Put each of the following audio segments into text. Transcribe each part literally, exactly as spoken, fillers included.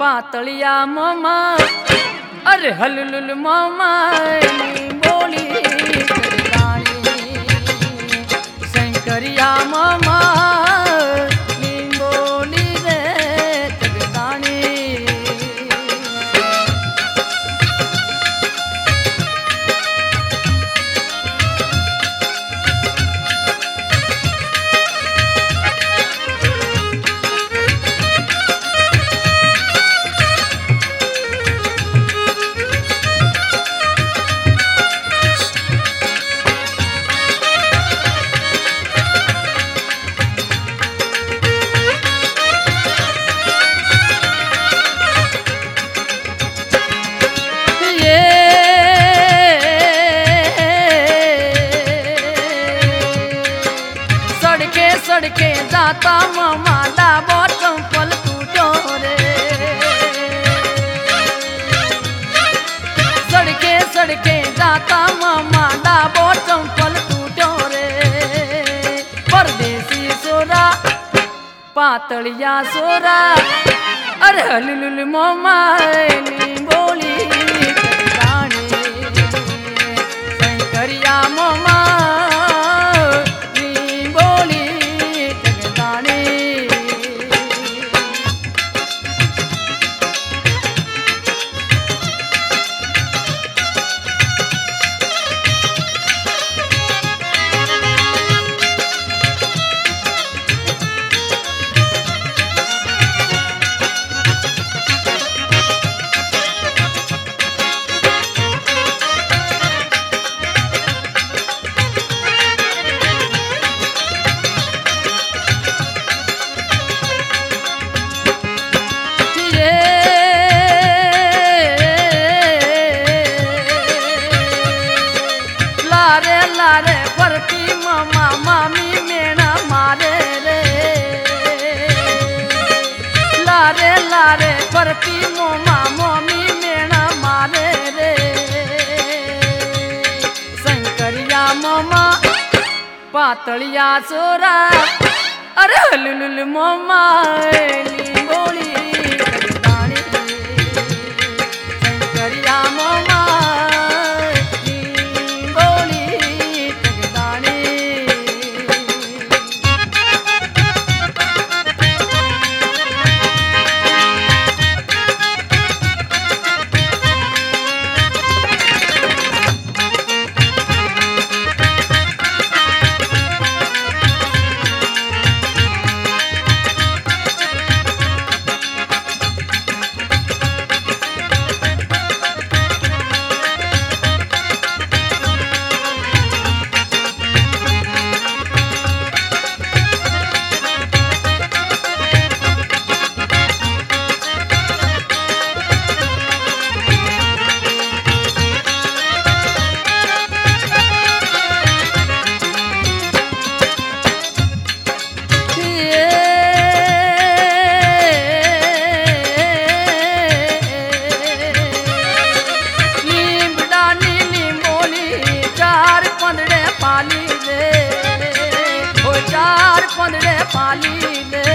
पातलिया मामा अरे हलुल मामा बोली शंकरिया मामा बोली रे जगदानी सड़के जाता मामा डाबो चंपल टूटो रे सड़के सड़के जाता मामा डाबो चंपल टूटो रे परदेसी सोरा पातलिया सोरा अरे हलुल मामा बोली शंकरिया मामा लारे परती मामा मामी मेना मारे रे लारे लारे परती मामा मामी मेना मारे रे शंकरिया मामा पातलिया सोरा अरे हलुल मामा बोली शंकरिया मामा पाली ले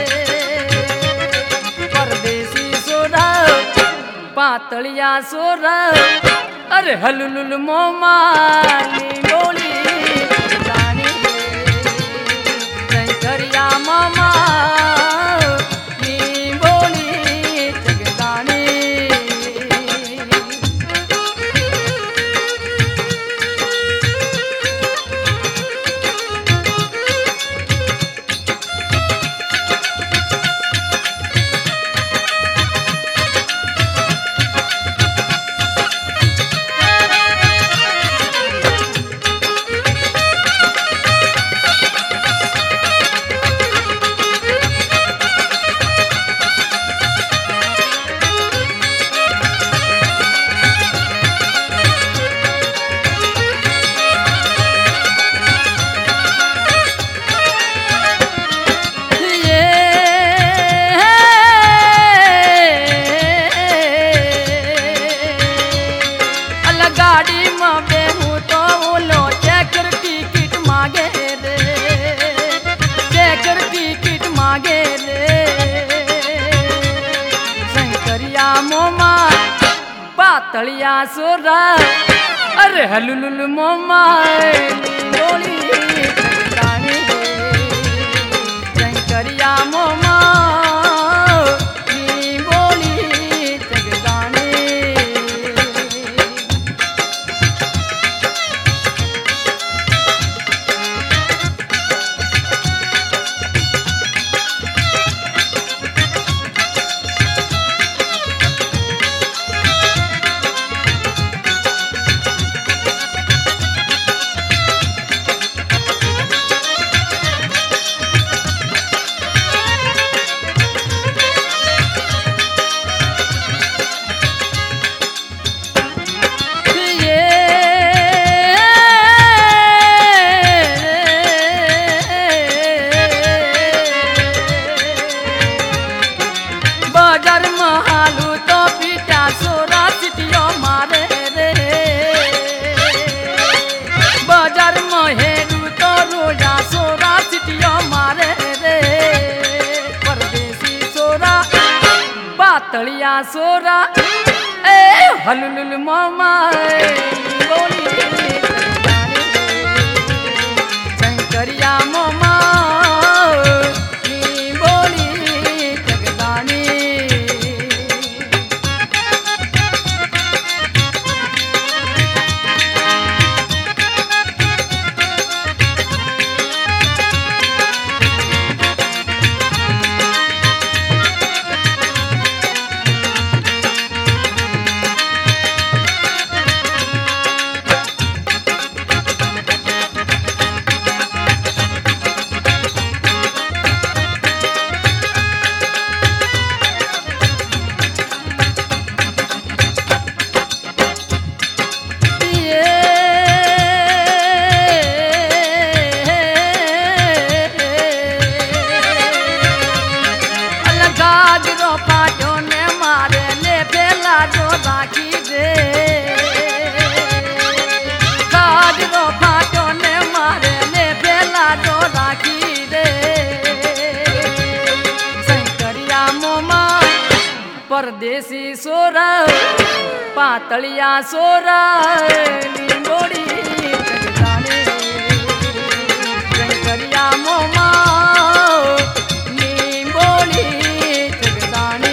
परदेसी सोरा पातलिया सोरा अरे हलुल मोमा बोली शंकरिया मामा बोली जगदानी पातलिया सोरा अरे हलुलुल मोमा बोली जगदानी शंकरिया मोमा बोली जगदानी तलिया सोरा ए हलुलुल मामा बोली शंकरिया मामा बोली जगदानी परदेसी सोरा पातलिया सोरा बोली जगदानी शंकरिया मोमा बोली जगदानी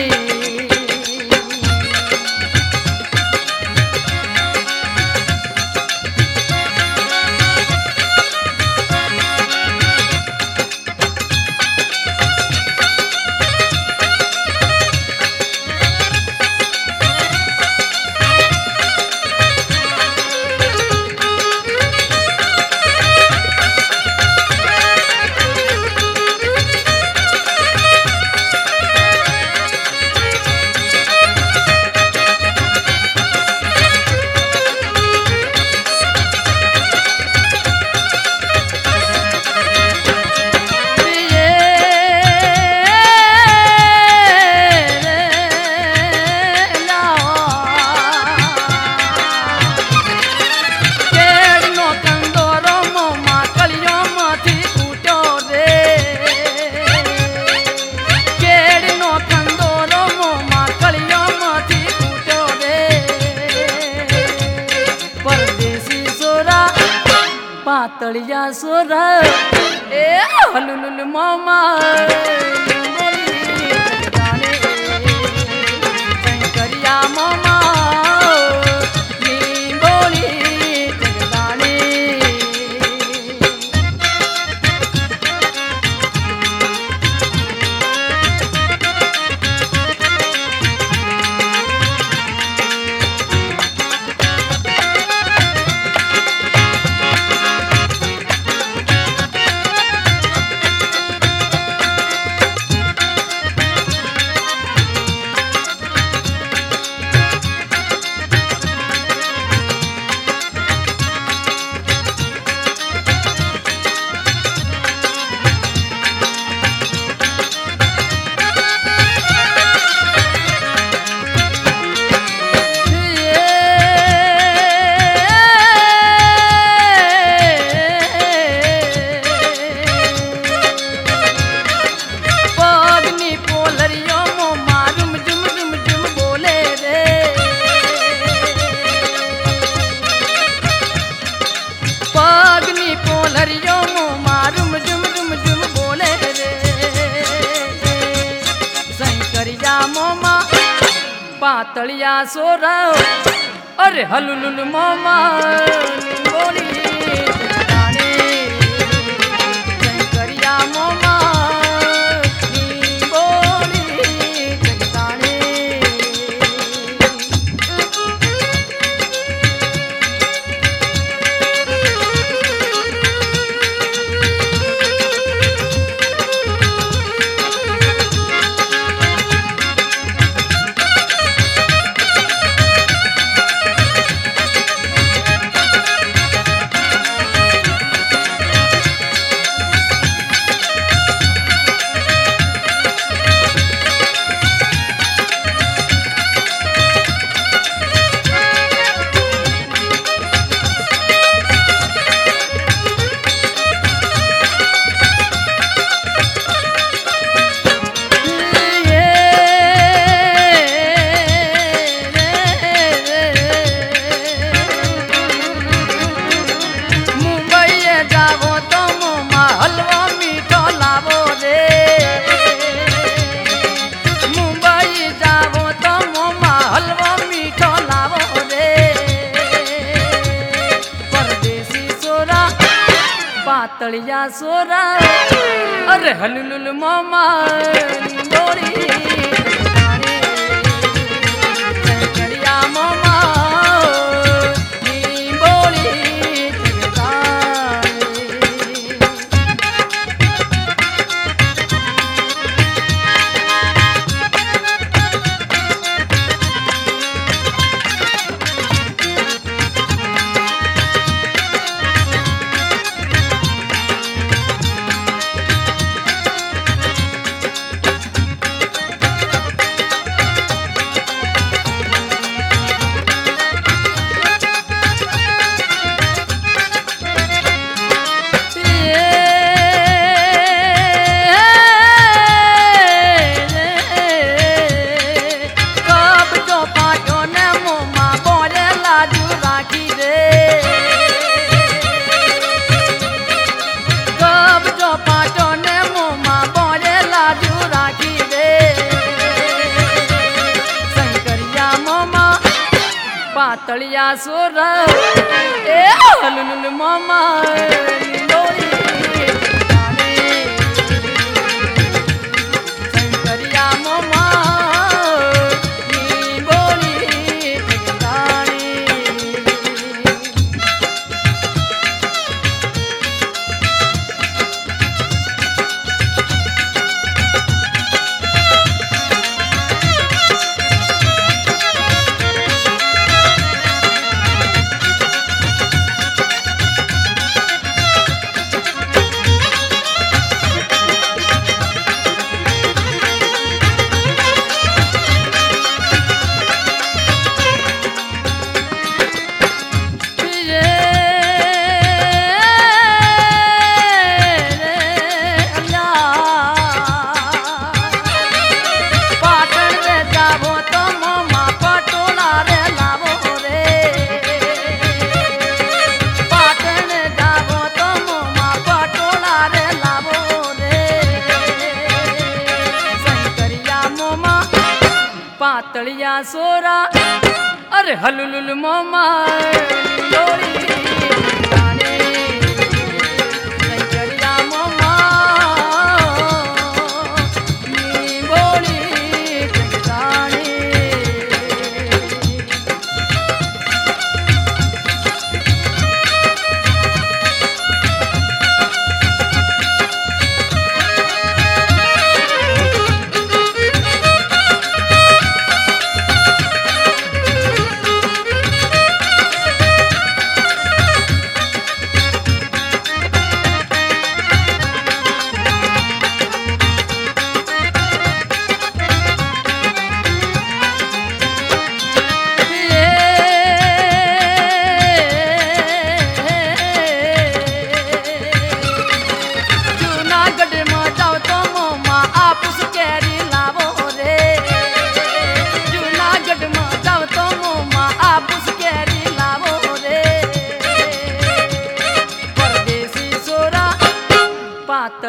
पातलिया सोरा ए हलुलुल मामा बोली जगदानी शंकरिया मामा बोली जगदानी शंकरियो मोमा रुम झुम रुम झुम बोले रे शंकरिया मोमा पातलिया सोरा अरे हलुलुल मोमा बोली जगदाने शंकरिया मोमा बोली जगदाने पातलिया सोरा अरे हलुलुल मोमा बोली जगदाने शंकरिया मोमा बोली जगदाने पातलिया सोरा ए हलुलुल मोमा बोली जगदाने शंकरिया मोमा बोली जगदाने पातलिया सोरा अरे हलुलुल मोमा बोली जगदाने शंकरिया मोमा बोली जगदाने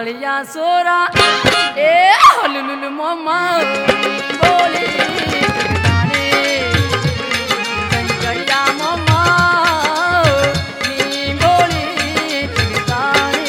पातळिया सोरा ए हलुलुल मोमा बोली गाणे शंकरिया मोमा नी बोली गाणे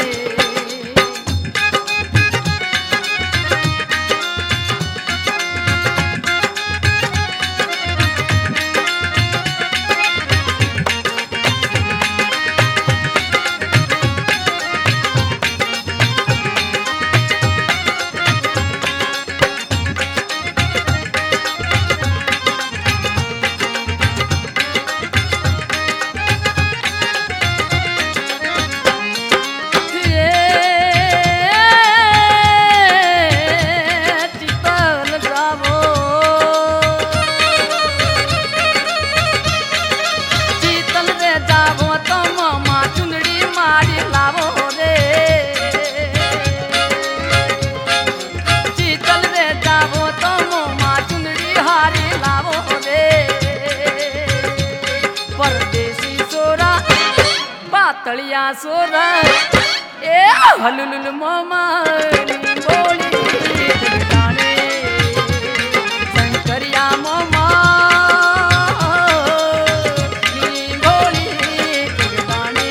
तळिया सोरा ए हलुलुल मोमा बोली गाणे शंकरिया मोमा नी बोली गाणे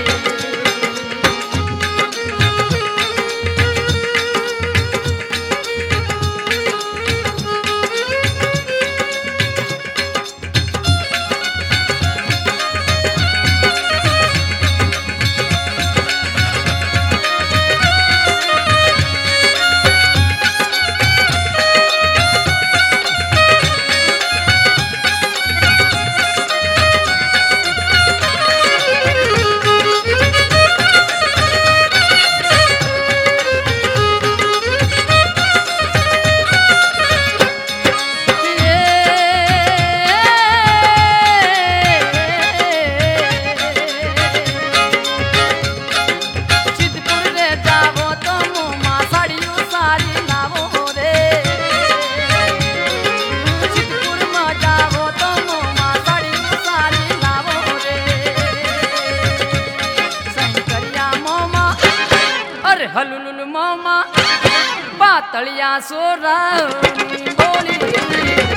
हलुलुल मोमा पातळिया सोरा बोली